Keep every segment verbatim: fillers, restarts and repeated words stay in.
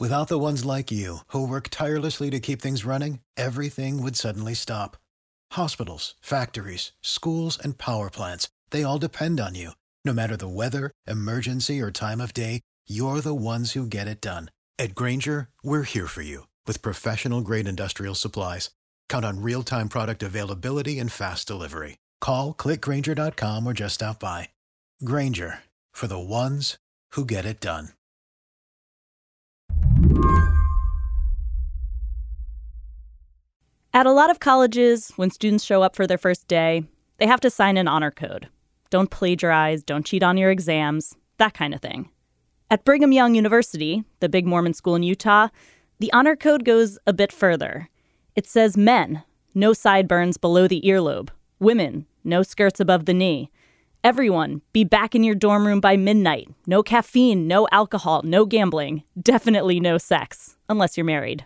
Without the ones like you, who work tirelessly to keep things running, everything would suddenly stop. Hospitals, factories, schools, and power plants, they all depend on you. No matter the weather, emergency, or time of day, you're the ones who get it done. At Grainger, we're here for you with professional-grade industrial supplies. Count on real-time product availability and fast delivery. Call, click Grainger dot com, or just stop by. Grainger, for the ones who get it done. At a lot of colleges, when students show up for their first day, they have to sign an honor code. Don't plagiarize, don't cheat on your exams, that kind of thing. At Brigham Young University, the big Mormon school in Utah, the honor code goes a bit further. It says men, no sideburns below the earlobe. Women, no skirts above the knee. Everyone, be back in your dorm room by midnight. No caffeine, no alcohol, no gambling. Definitely no sex, unless you're married.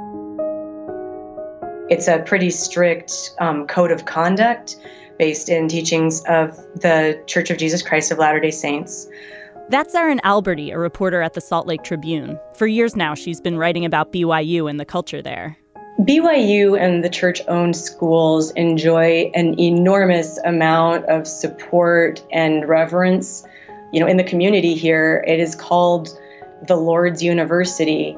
It's a pretty strict um, code of conduct based in teachings of the Church of Jesus Christ of Latter-day Saints. That's Erin Alberti, a reporter at the Salt Lake Tribune. For years now, she's been writing about B Y U and the culture there. B Y U and the church-owned schools enjoy an enormous amount of support and reverence. You know, in the community here, it is called the Lord's University.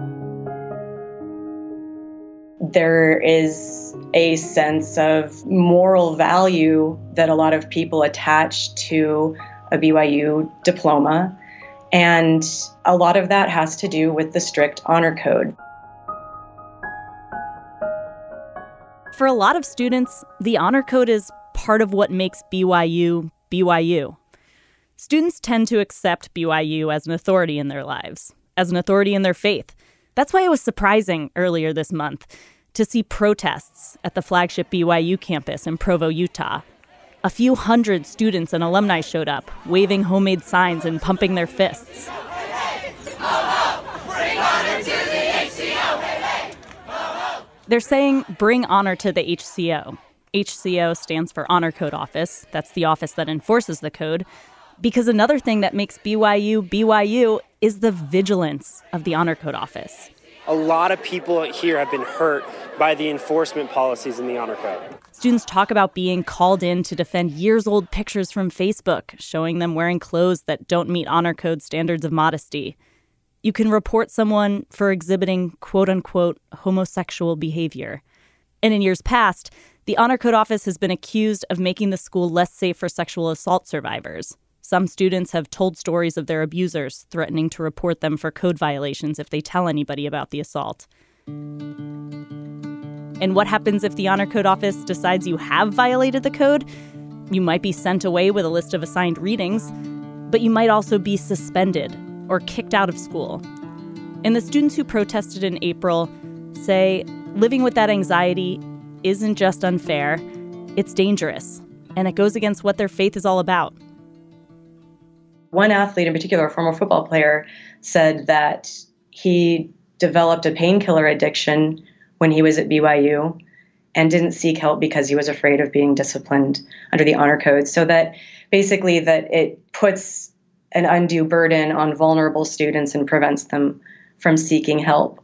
There is a sense of moral value that a lot of people attach to a B Y U diploma, and a lot of that has to do with the strict honor code. For a lot of students, the honor code is part of what makes B Y U B Y U. Students tend to accept B Y U as an authority in their lives, as an authority in their faith. That's why it was surprising earlier this month to see protests at the flagship B Y U campus in Provo, Utah. A few hundred students and alumni showed up, waving homemade signs and pumping their fists. They're saying, bring honor to the H C O. H C O stands for Honor Code Office. That's the office that enforces the code. Because another thing that makes B Y U B Y U is the vigilance of the Honor Code Office. A lot of people here have been hurt by the enforcement policies in the Honor Code. Students talk about being called in to defend years-old pictures from Facebook, showing them wearing clothes that don't meet Honor Code standards of modesty. You can report someone for exhibiting quote-unquote homosexual behavior. And in years past, the Honor Code Office has been accused of making the school less safe for sexual assault survivors. Some students have told stories of their abusers, threatening to report them for code violations if they tell anybody about the assault. And what happens if the Honor Code Office decides you have violated the code? You might be sent away with a list of assigned readings, but you might also be suspended or kicked out of school. And the students who protested in April say living with that anxiety isn't just unfair, it's dangerous, and it goes against what their faith is all about. One athlete in particular, a former football player, said that he developed a painkiller addiction when he was at B Y U and didn't seek help because he was afraid of being disciplined under the honor code. So that basically that it puts an undue burden on vulnerable students and prevents them from seeking help.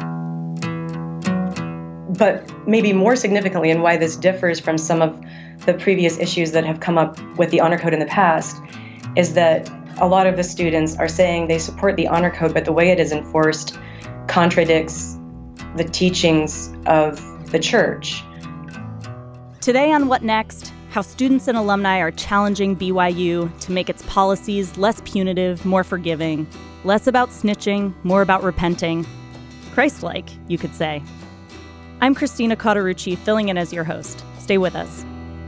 But maybe more significantly, and why this differs from some of the previous issues that have come up with the honor code in the past, is that a lot of the students are saying they support the honor code, but the way it is enforced contradicts the teachings of the church. Today on What Next, how students and alumni are challenging B Y U to make its policies less punitive, more forgiving, less about snitching, more about repenting. Christ-like, you could say. I'm Christina Cauterucci, filling in as your host. Stay with us.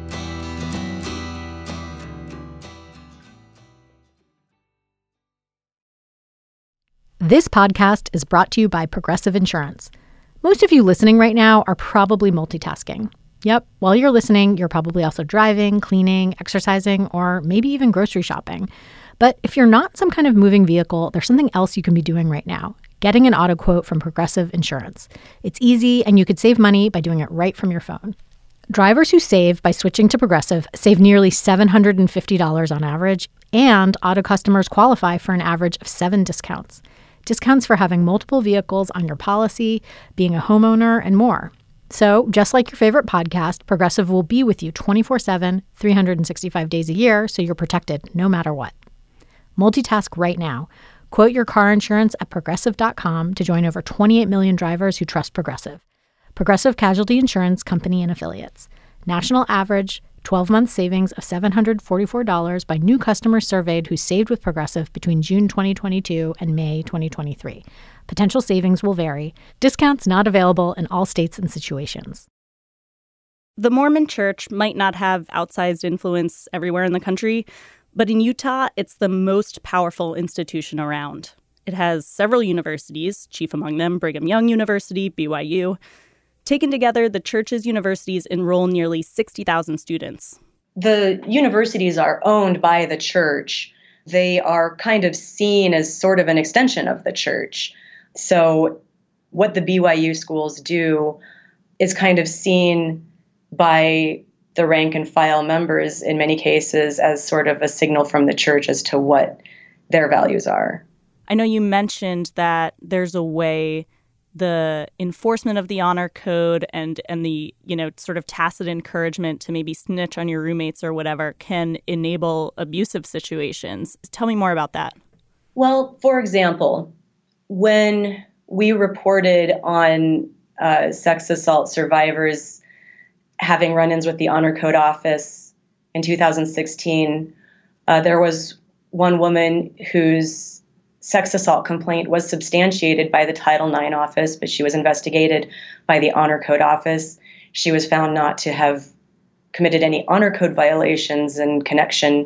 This podcast is brought to you by Progressive Insurance. Most of you listening right now are probably multitasking. Yep, while you're listening, you're probably also driving, cleaning, exercising, or maybe even grocery shopping. But if you're not some kind of moving vehicle, there's something else you can be doing right now. Getting an auto quote from Progressive Insurance. It's easy, and you could save money by doing it right from your phone. Drivers who save by switching to Progressive save nearly seven hundred fifty dollars on average, and auto customers qualify for an average of seven discounts. discounts for having multiple vehicles on your policy, being a homeowner, and more. So, just like your favorite podcast, Progressive will be with you twenty-four seven, three hundred sixty-five days a year, so you're protected no matter what. Multitask right now. Quote your car insurance at Progressive dot com to join over twenty-eight million drivers who trust Progressive. Progressive Casualty Insurance Company and Affiliates. National average twelve-month savings of seven hundred forty-four dollars by new customers surveyed who saved with Progressive between June twenty twenty-two and May twenty twenty-three. Potential savings will vary. Discounts not available in all states and situations. The Mormon Church might not have outsized influence everywhere in the country, but in Utah, it's the most powerful institution around. It has several universities, chief among them Brigham Young University, B Y U. Taken together, the church's universities enroll nearly sixty thousand students. The universities are owned by the church. They are kind of seen as sort of an extension of the church. So what the B Y U schools do is kind of seen by the rank and file members in many cases as sort of a signal from the church as to what their values are. I know you mentioned that there's a way the enforcement of the honor code and and the, you know, sort of tacit encouragement to maybe snitch on your roommates or whatever can enable abusive situations. Tell me more about that. Well, for example, when we reported on uh, sex assault survivors having run-ins with the Honor Code office in two thousand sixteen, uh, there was one woman whose sex assault complaint was substantiated by the Title nine office, but she was investigated by the Honor Code office. She was found not to have committed any Honor Code violations in connection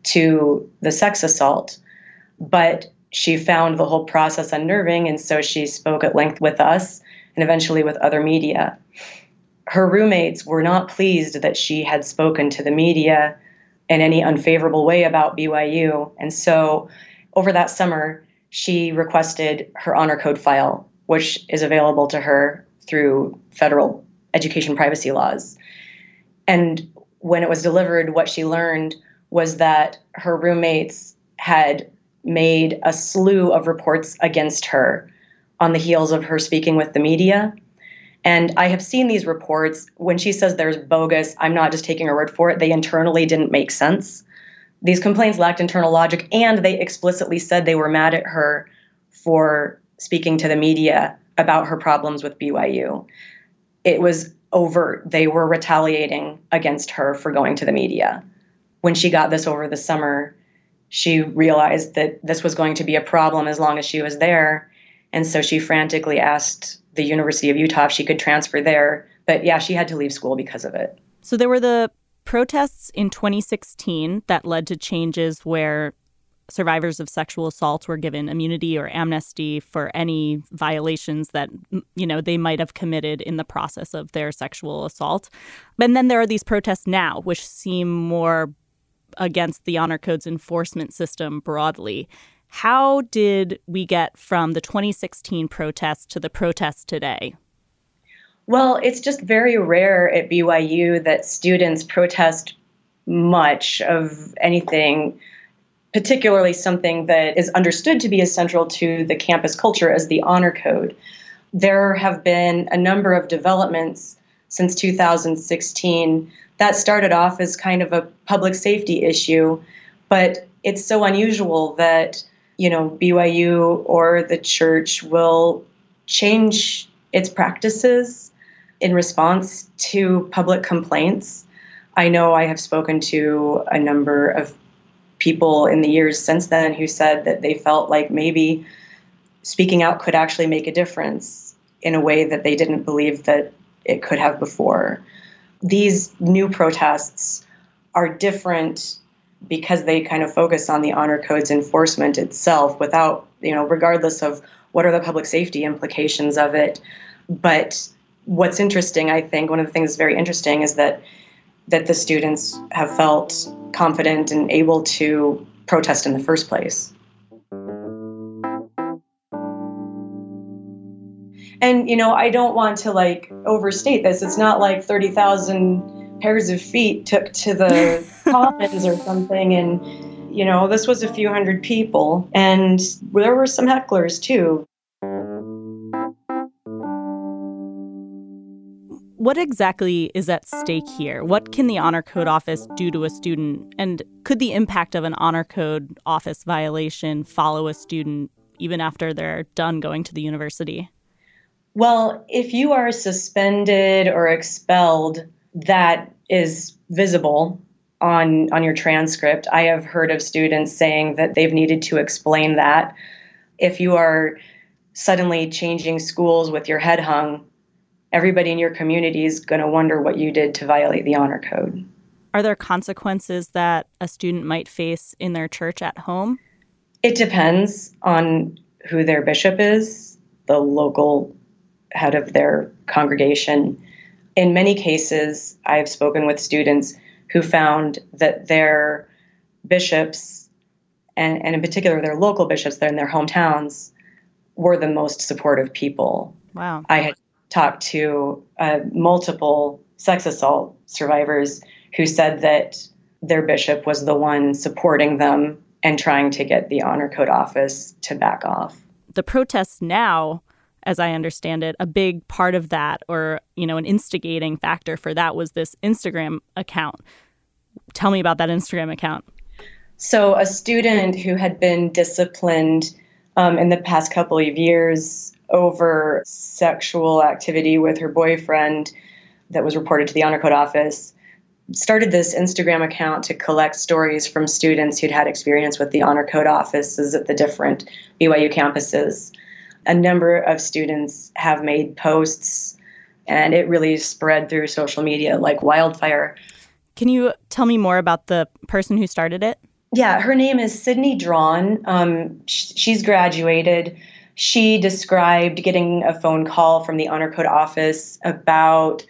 to the sex assault, but she found the whole process unnerving, and so she spoke at length with us and eventually with other media. Her roommates were not pleased that she had spoken to the media in any unfavorable way about B Y U, and so over that summer, she requested her Honor Code file, which is available to her through federal education privacy laws. And when it was delivered, what she learned was that her roommates had made a slew of reports against her on the heels of her speaking with the media. And I have seen these reports. When she says there's bogus, I'm not just taking her word for it. They internally didn't make sense. These complaints lacked internal logic, and they explicitly said they were mad at her for speaking to the media about her problems with B Y U. It was overt. They were retaliating against her for going to the media. When she got this over the summer, she realized that this was going to be a problem as long as she was there. And so she frantically asked the University of Utah if she could transfer there. But yeah, she had to leave school because of it. So there were the protests in twenty sixteen that led to changes where survivors of sexual assault were given immunity or amnesty for any violations that, you know, they might have committed in the process of their sexual assault. And then there are these protests now, which seem more against the Honor Code's enforcement system broadly. How did we get from the twenty sixteen protests to the protests today? Well, it's just very rare at B Y U that students protest much of anything, particularly something that is understood to be as central to the campus culture as the Honor Code. There have been a number of developments since two thousand sixteen that started off as kind of a public safety issue, but it's so unusual that, you know, B Y U or the church will change its practices in response to public complaints. I know I have spoken to a number of people in the years since then who said that they felt like maybe speaking out could actually make a difference in a way that they didn't believe that it could have before. These new protests are different because they kind of focus on the Honor Code's enforcement itself without, you know, regardless of what are the public safety implications of it. But what's interesting, I think, one of the things that's very interesting is that that the students have felt confident and able to protest in the first place. And, you know, I don't want to, like, overstate this. It's not like thirty thousand pairs of feet took to the commons or something and, you know, this was a few hundred people, and there were some hecklers too. What exactly is at stake here? What can the Honor Code Office do to a student? And could the impact of an Honor Code Office violation follow a student even after they're done going to the university? Well, if you are suspended or expelled, that is visible on, on your transcript. I have heard of students saying that they've needed to explain that. If you are suddenly changing schools with your head hung, everybody in your community is going to wonder what you did to violate the honor code. Are there consequences that a student might face in their church at home? It depends on who their bishop is, the local head of their congregation. In many cases, I have spoken with students who found that their bishops, and, and in particular their local bishops, they're in their hometowns, were the most supportive people. Wow. I had talked to uh, multiple sex assault survivors who said that their bishop was the one supporting them and trying to get the Honor Code Office to back off. The protests now, as I understand it, a big part of that, or, you know, an instigating factor for that was this Instagram account. Tell me about that Instagram account. So a student who had been disciplined um, in the past couple of years over sexual activity with her boyfriend that was reported to the Honor Code Office started this Instagram account to collect stories from students who'd had experience with the Honor Code Offices at the different B Y U campuses. A number of students have made posts, and it really spread through social media like wildfire. Can you tell me more about the person who started it? Yeah, her name is Sydney Drawn. Um, sh- she's graduated. She described getting a phone call from the Honor Code Office about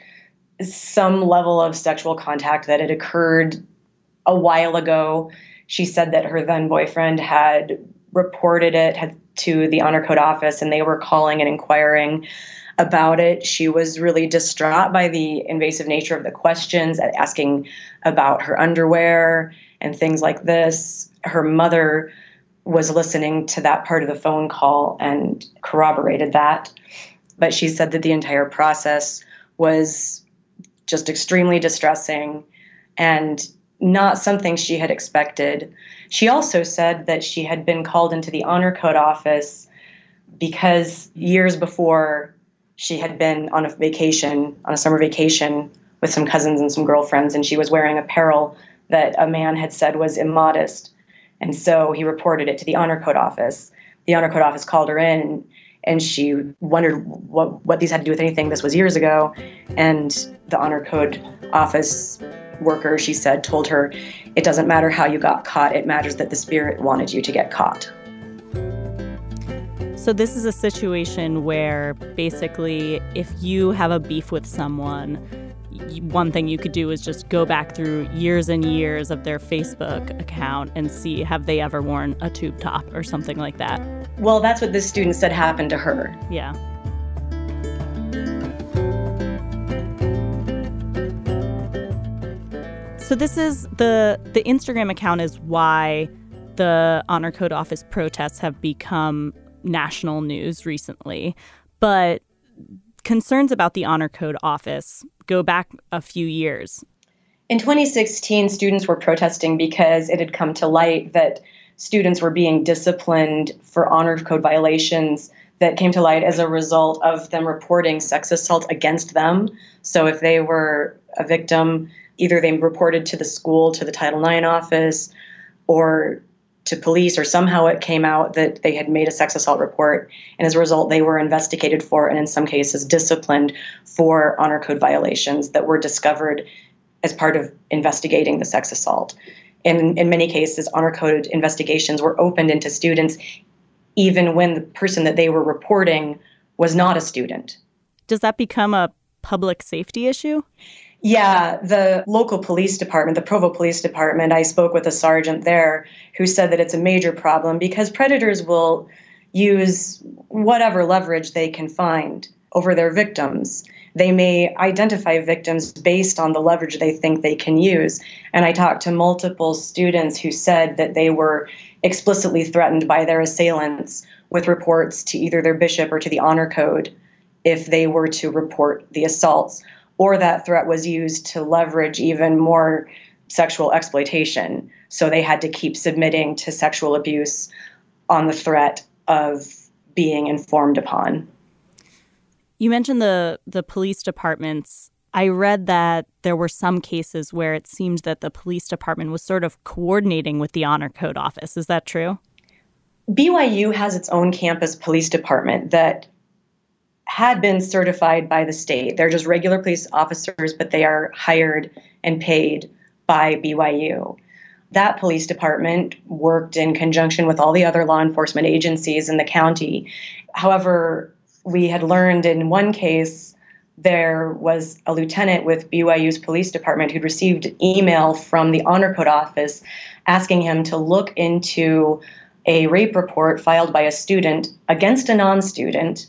some level of sexual contact that had occurred a while ago. She said that her then boyfriend had reported it had, to the Honor Code Office, and they were calling and inquiring about it. She was really distraught by the invasive nature of the questions, asking about her underwear and things like this. Her mother was listening to that part of the phone call and corroborated that. But she said that the entire process was just extremely distressing and not something she had expected. She also said that she had been called into the Honor Code Office because years before she had been on a vacation, on a summer vacation with some cousins and some girlfriends, and she was wearing apparel that a man had said was immodest. And so he reported it to the Honor Code Office. The Honor Code Office called her in, and, and she wondered what, what these had to do with anything. This was years ago. And the Honor Code Office worker, she said, told her, it doesn't matter how you got caught. It matters that the Spirit wanted you to get caught. So this is a situation where basically if you have a beef with someone, one thing you could do is just go back through years and years of their Facebook account and see, have they ever worn a tube top or something like that? Well, that's what this student said happened to her. Yeah. So this is the the Instagram account is why the Honor Code Office protests have become national news recently. But concerns about the Honor Code Office go back a few years. In twenty sixteen, students were protesting because it had come to light that students were being disciplined for honor code violations that came to light as a result of them reporting sex assault against them. So if they were a victim, either they reported to the school, to the Title nine office, or to police, or somehow it came out that they had made a sex assault report. And as a result, they were investigated for, and in some cases disciplined for honor code violations that were discovered as part of investigating the sex assault. And in many cases, honor code investigations were opened into students even when the person that they were reporting was not a student. Does that become a public safety issue? Yeah, the local police department, the Provo Police Department, I spoke with a sergeant there who said that it's a major problem because predators will use whatever leverage they can find over their victims. They may identify victims based on the leverage they think they can use. And I talked to multiple students who said that they were explicitly threatened by their assailants with reports to either their bishop or to the honor code if they were to report the assaults, or that threat was used to leverage even more sexual exploitation. So they had to keep submitting to sexual abuse on the threat of being informed upon. You mentioned the the police departments. I read that there were some cases where it seemed that the police department was sort of coordinating with the Honor Code office. Is that true? B Y U has its own campus police department that had been certified by the state. They're just regular police officers, but they are hired and paid by B Y U. That police department worked in conjunction with all the other law enforcement agencies in the county. However, we had learned in one case there was a lieutenant with B Y U's police department who'd received email from the Honor Code office asking him to look into a rape report filed by a student against a non-student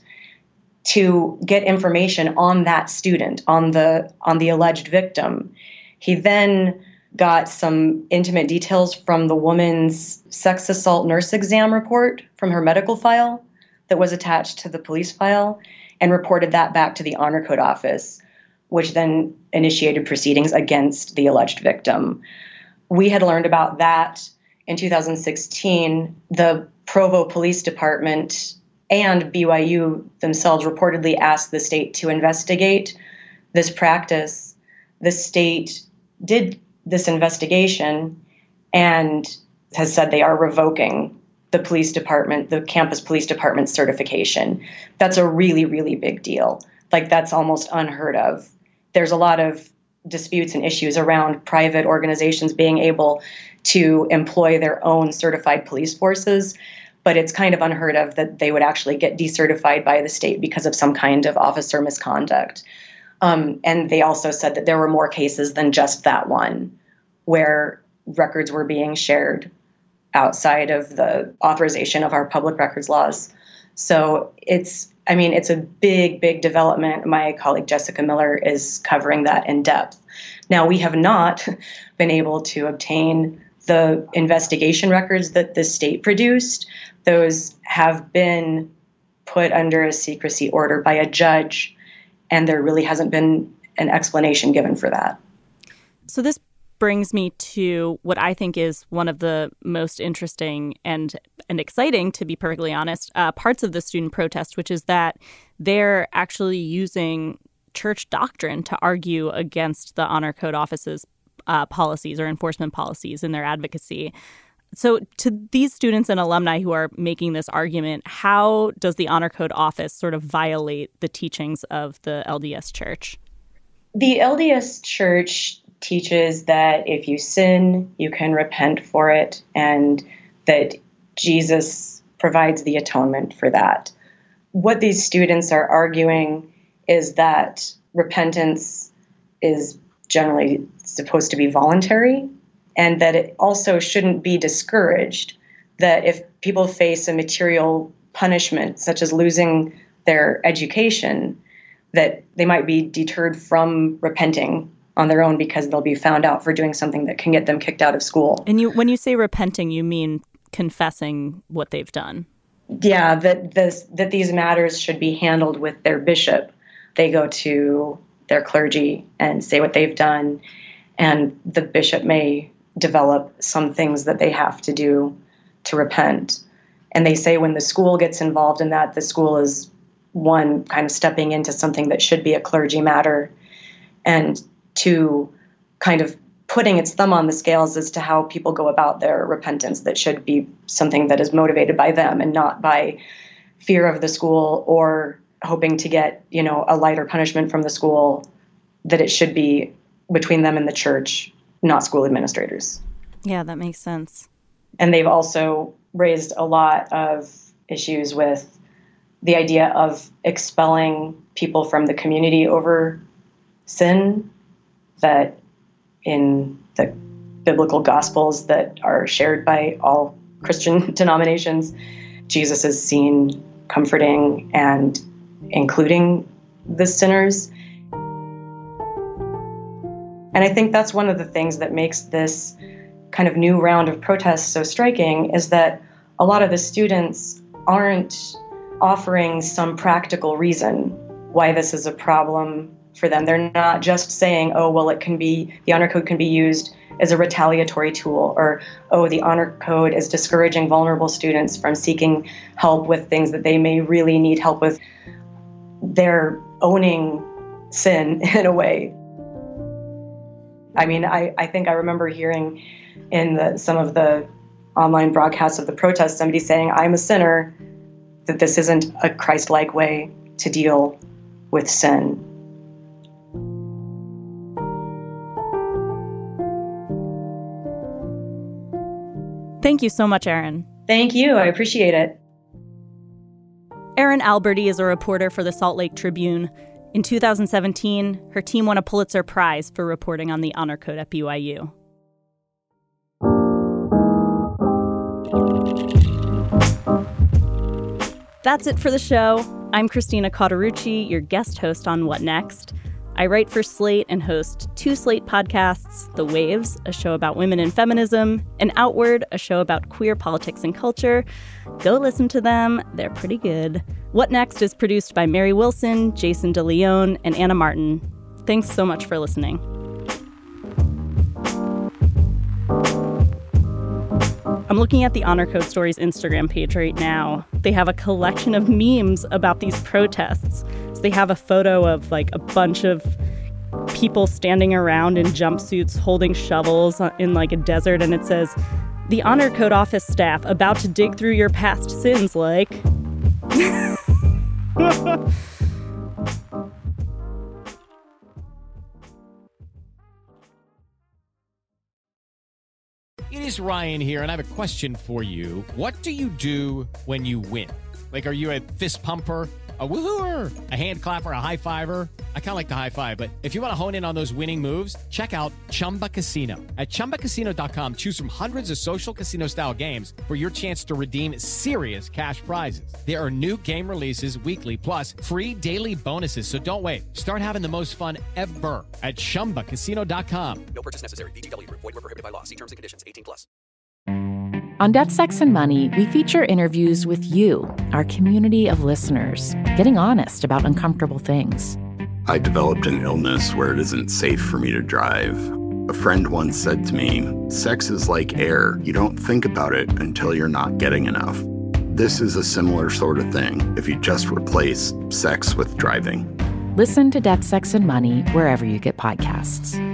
to get information on that student, on the on the alleged victim. He then got some intimate details from the woman's sex assault nurse exam report from her medical file that was attached to the police file and reported that back to the Honor Code office, which then initiated proceedings against the alleged victim. We had learned about that in two thousand sixteen. The Provo Police Department and B Y U themselves reportedly asked the state to investigate this practice. The state did this investigation and has said they are revoking the police department, the campus police department certification. That's a really, really big deal. Like, that's almost unheard of. There's a lot of disputes and issues around private organizations being able to employ their own certified police forces, but it's kind of unheard of that they would actually get decertified by the state because of some kind of officer misconduct. Um, and they also said that there were more cases than just that one where records were being shared outside of the authorization of our public records laws. So it's, I mean, it's a big, big development. My colleague Jessica Miller is covering that in depth. Now, we have not been able to obtain the investigation records that the state produced. Those have been put under a secrecy order by a judge, and there really hasn't been an explanation given for that. So this brings me to what I think is one of the most interesting and and exciting, to be perfectly honest, uh, parts of the student protest, which is that they're actually using church doctrine to argue against the Honor Code office's uh, policies or enforcement policies in their advocacy. So to these students and alumni who are making this argument, how does the Honor Code office sort of violate the teachings of the L D S Church? The L D S Church teaches that if you sin, you can repent for it, and that Jesus provides the atonement for that. What these students are arguing is that repentance is generally supposed to be voluntary, and that it also shouldn't be discouraged, that if people face a material punishment, such as losing their education, that they might be deterred from repenting on their own because they'll be found out for doing something that can get them kicked out of school. And you, when you say repenting, you mean confessing what they've done? Yeah, that this that these matters should be handled with their bishop. They go to their clergy and say what they've done, and the bishop may develop some things that they have to do to repent. And they say when the school gets involved in that, the school is, one, kind of stepping into something that should be a clergy matter, and two, kind of putting its thumb on the scales as to how people go about their repentance, that should be something that is motivated by them and not by fear of the school or hoping to get, you know, a lighter punishment from the school, that it should be between them and the church, not school administrators. Yeah, that makes sense. And they've also raised a lot of issues with the idea of expelling people from the community over sin, that in the biblical gospels that are shared by all Christian denominations, Jesus is seen comforting and including the sinners. And I think that's one of the things that makes this kind of new round of protests so striking, is that a lot of the students aren't offering some practical reason why this is a problem for them. They're not just saying, oh, well, it can be, the honor code can be used as a retaliatory tool, or, oh, the honor code is discouraging vulnerable students from seeking help with things that they may really need help with. They're owning sin in a way. I mean, I, I think I remember hearing in the, some of the online broadcasts of the protests, somebody saying, I'm a sinner, that this isn't a Christ-like way to deal with sin. Thank you so much, Erin. Thank you. I appreciate it. Erin Alberty is a reporter for the Salt Lake Tribune. In two thousand seventeen, her team won a Pulitzer Prize for reporting on the honor code at B Y U. That's it for the show. I'm Christina Cauterucci, your guest host on What Next? I write for Slate and host two Slate podcasts, The Waves, a show about women and feminism, and Outward, a show about queer politics and culture. Go listen to them. They're pretty good. What Next is produced by Mary Wilson, Jason DeLeon, and Anna Martin. Thanks so much for listening. I'm looking at the Honor Code Stories Instagram page right now. They have a collection of memes about these protests. So they have a photo of like a bunch of people standing around in jumpsuits holding shovels in like a desert, and it says, "The Honor Code office staff about to dig through your past sins like..." It is Ryan here, and I have a question for you. What do you do when you win? Like, are you a fist pumper, a woo-hooer, a hand clapper, a high-fiver? I kind of like the high-five, but if you want to hone in on those winning moves, check out Chumba Casino. At chumba casino dot com, choose from hundreds of social casino-style games for your chance to redeem serious cash prizes. There are new game releases weekly, plus free daily bonuses, so don't wait. Start having the most fun ever at chumba casino dot com. No purchase necessary. V G W. Void where prohibited by law. See terms and conditions. eighteen plus. On Debt, Sex, and Money, we feature interviews with you, our community of listeners, getting honest about uncomfortable things. I developed an illness where it isn't safe for me to drive. A friend once said to me, sex is like air. You don't think about it until you're not getting enough. This is a similar sort of thing if you just replace sex with driving. Listen to Debt, Sex, and Money wherever you get podcasts.